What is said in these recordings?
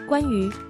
关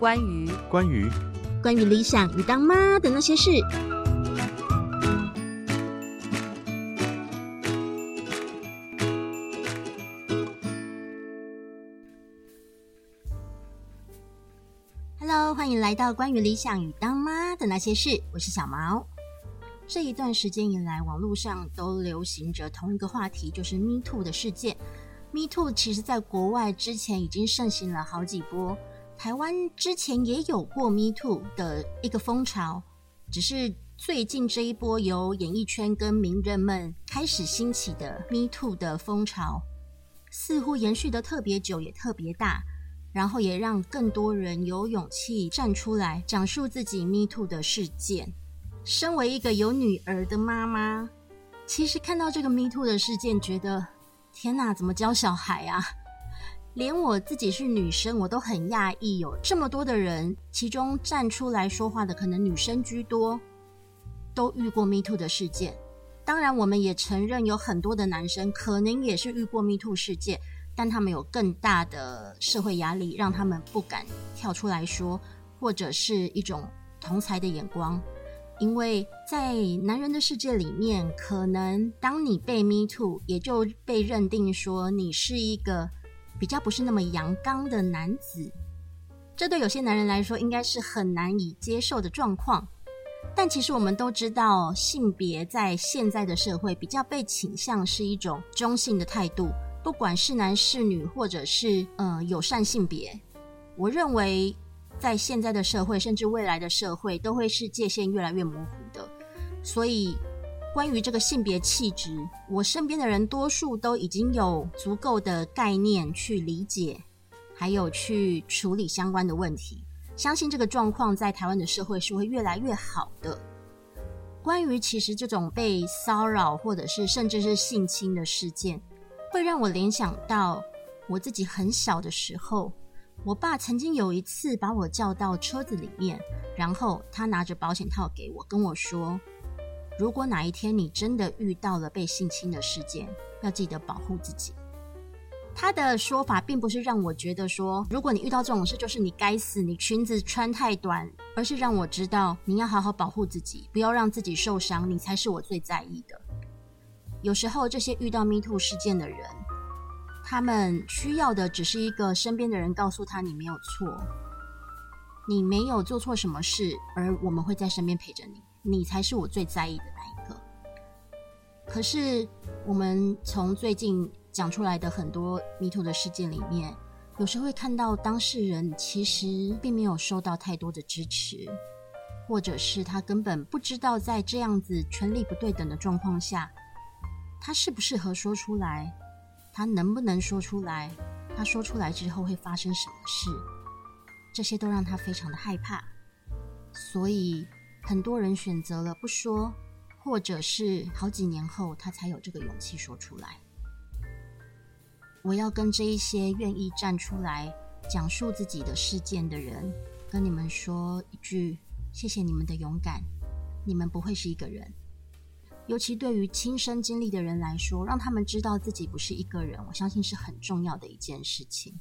于理想与当妈的那些事。Hello， 欢迎来到关于理想与当妈的那些事，我是小毛。这一段时间以来，网络上都流行着同一个话题，就是 Me Too 的事件。Me Too 其实在国外之前已经盛行了好几波，台湾之前也有过 Me Too 的一个风潮，只是最近这一波由演艺圈跟名人们开始兴起的 Me Too 的风潮，似乎延续得特别久也特别大，然后也让更多人有勇气站出来讲述自己 Me Too 的事件。身为一个有女儿的妈妈，其实看到这个 Me Too 的事件，觉得天哪，怎么教小孩啊？连我自己是女生，我都很讶异，有这么多的人，其中站出来说话的可能女生居多，都遇过 Me Too 的事件。当然我们也承认有很多的男生可能也是遇过 Me Too 事件，但他们有更大的社会压力，让他们不敢跳出来说，或者是一种同侪的眼光。因为在男人的世界里面，可能当你被 Me Too， 也就被认定说你是一个比较不是那么阳刚的男子，这对有些男人来说应该是很难以接受的状况。但其实我们都知道，性别在现在的社会比较被倾向是一种中性的态度，不管是男是女，或者是友善性别，我认为在现在的社会，甚至未来的社会，都会是界限越来越模糊的。所以关于这个性别气质，我身边的人多数都已经有足够的概念去理解，还有去处理相关的问题。相信这个状况在台湾的社会是会越来越好的。关于其实这种被骚扰或者是甚至是性侵的事件，会让我联想到我自己很小的时候，我爸曾经有一次把我叫到车子里面，然后他拿着保险套给我，跟我说，如果哪一天你真的遇到了被性侵的事件，要记得保护自己。他的说法并不是让我觉得说，如果你遇到这种事就是你该死，你裙子穿太短，而是让我知道你要好好保护自己，不要让自己受伤，你才是我最在意的。有时候这些遇到 Me Too 事件的人，他们需要的只是一个身边的人告诉他你没有错，你没有做错什么事，而我们会在身边陪着你，你才是我最在意的那一个。可是我们从最近讲出来的很多 Me Too 的事件里面，有时候会看到当事人其实并没有收到太多的支持，或者是他根本不知道在这样子权力不对等的状况下，他适不适合说出来，他能不能说出来，他说出来之后会发生什么事，这些都让他非常的害怕。所以很多人选择了不说，或者是好几年后他才有这个勇气说出来。我要跟这一些愿意站出来讲述自己的事件的人，跟你们说一句，谢谢你们的勇敢，你们不会是一个人。尤其对于亲身经历的人来说，让他们知道自己不是一个人，我相信是很重要的一件事情。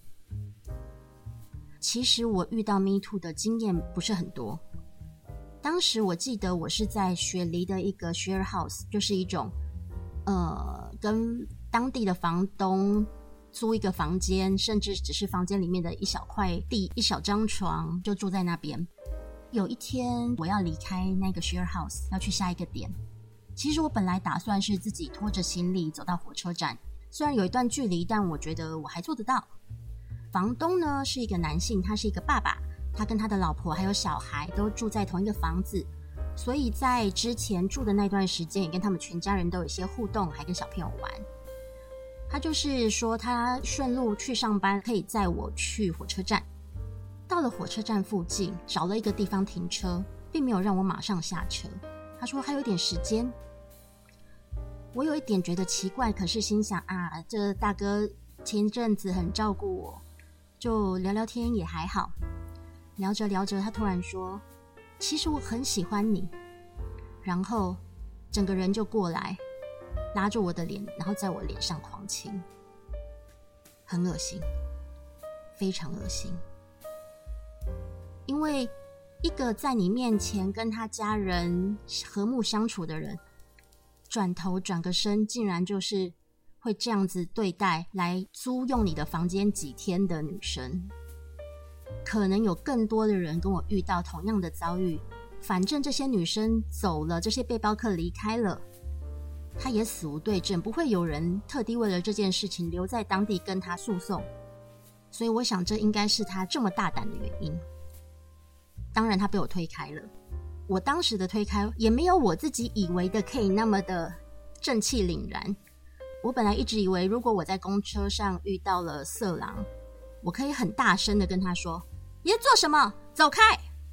其实我遇到 Me Too 的经验不是很多，当时我记得我是在雪梨的一个 share house， 就是一种跟当地的房东租一个房间，甚至只是房间里面的一小块地，一小张床，就住在那边。有一天我要离开那个 share house， 要去下一个点。其实我本来打算是自己拖着行李走到火车站，虽然有一段距离，但我觉得我还做得到。房东呢是一个男性，他是一个爸爸，他跟他的老婆还有小孩都住在同一个房子，所以在之前住的那段时间也跟他们全家人都有一些互动，还跟小朋友玩。他就是说他顺路去上班，可以载我去火车站。到了火车站附近，找了一个地方停车，并没有让我马上下车。他说还有点时间。我有一点觉得奇怪，可是心想啊，这大哥前阵子很照顾我，就聊聊天也还好。聊着聊着，他突然说，其实我很喜欢你。然后整个人就过来拉住我的脸，然后在我脸上狂亲，很恶心，非常恶心。 因为一个在你面前跟他家人和睦相处的人，转头转个身竟然就是会这样子对待来租用你的房间几天的女生。可能有更多的人跟我遇到同样的遭遇，反正这些女生走了，这些背包客离开了，他也死无对证，不会有人特地为了这件事情留在当地跟他诉讼。所以我想这应该是他这么大胆的原因。当然他被我推开了，我当时的推开也没有我自己以为的可以那么的正气凛然。我本来一直以为如果我在公车上遇到了色狼，我可以很大声的跟他说，你在做什么？走开！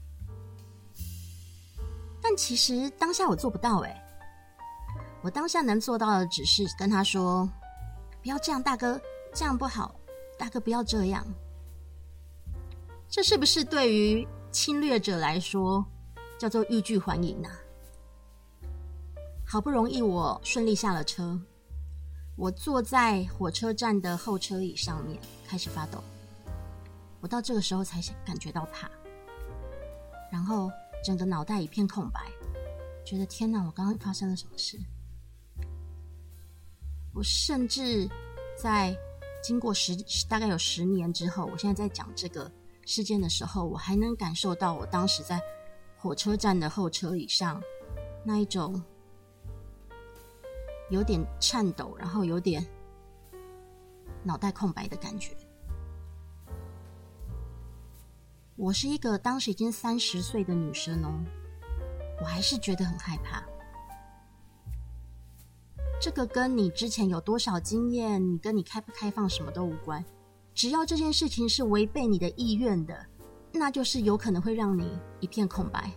但其实当下我做不到耶。我当下能做到的只是跟他说，不要这样，大哥，这样不好，大哥不要这样。这是不是对于侵略者来说叫做欲拒还迎啊？好不容易我顺利下了车，我坐在火车站的候车椅上面开始发抖。我到这个时候才感觉到怕，然后整个脑袋一片空白，觉得天哪，我刚刚发生了什么事？我甚至在经过大概有10年之后，我现在在讲这个事件的时候，我还能感受到我当时在火车站的候车椅上那一种有点颤抖，然后有点脑袋空白的感觉。我是一个当时已经30岁的女生哦，我还是觉得很害怕。这个跟你之前有多少经验，你跟你开不开放什么都无关，只要这件事情是违背你的意愿的，那就是有可能会让你一片空白。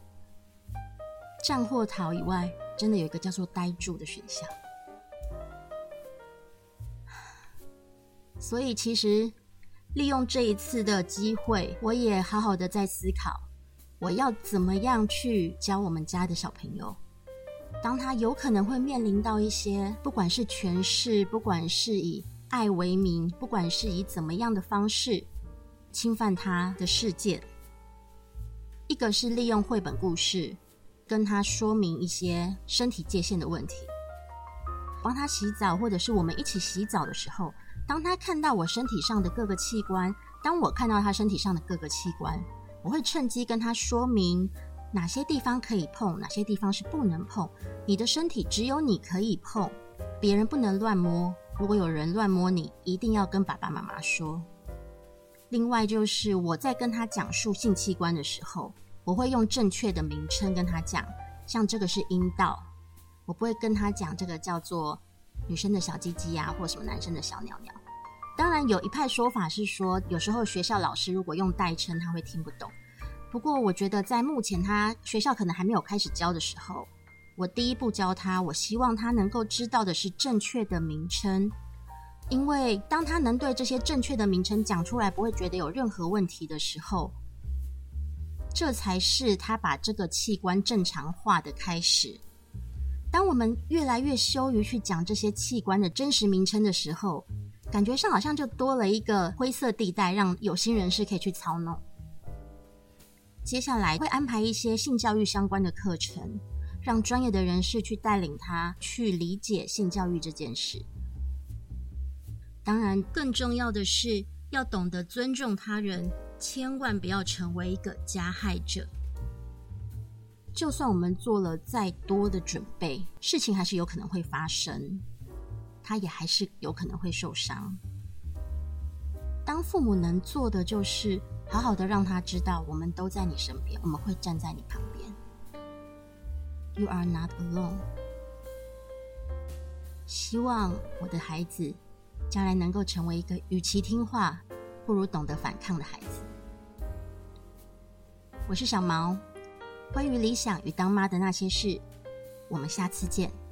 战或逃以外，真的有一个叫做呆住的选项。所以其实利用这一次的机会，我也好好的在思考，我要怎么样去教我们家的小朋友，当他有可能会面临到一些不管是权势，不管是以爱为名，不管是以怎么样的方式侵犯他的世界。一个是利用绘本故事跟他说明一些身体界限的问题，帮他洗澡，或者是我们一起洗澡的时候，当他看到我身体上的各个器官，当我看到他身体上的各个器官，我会趁机跟他说明哪些地方可以碰，哪些地方是不能碰。你的身体只有你可以碰，别人不能乱摸。如果有人乱摸你，一定要跟爸爸妈妈说。另外就是我在跟他讲述性器官的时候，我会用正确的名称跟他讲，像这个是阴道，我不会跟他讲这个叫做女生的小鸡鸡啊，或什么男生的小鸟鸟。当然有一派说法是说，有时候学校老师如果用代称他会听不懂，不过我觉得在目前他学校可能还没有开始教的时候，我第一步教他，我希望他能够知道的是正确的名称。因为当他能对这些正确的名称讲出来，不会觉得有任何问题的时候，这才是他把这个器官正常化的开始。当我们越来越羞于去讲这些器官的真实名称的时候，感觉上好像就多了一个灰色地带，让有心人士可以去操弄。接下来会安排一些性教育相关的课程，让专业的人士去带领他去理解性教育这件事。当然更重要的是要懂得尊重他人，千万不要成为一个加害者。就算我们做了再多的准备，事情还是有可能会发生，他也还是有可能会受伤。当父母能做的就是好好的让他知道，我们都在你身边，我们会站在你旁边。You are not alone。 希望我的孩子将来能够成为一个与其听话不如懂得反抗的孩子。我是小毛，关于理想与当妈的那些事，我们下次见。